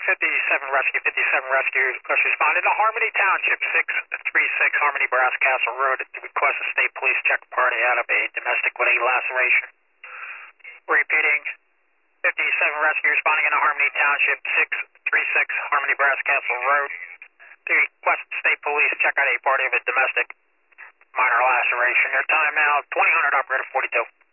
Rescue 57 Rescue request responded to Harmony Township, 636 Harmony Brass Castle Road. Request a state police check party out of a domestic with a laceration. Repeating, 57 Rescue responding into Harmony Township, 636 Harmony Brass Castle Road. They request state police check out a party of a domestic minor laceration. Your time now, 2000 operator 42.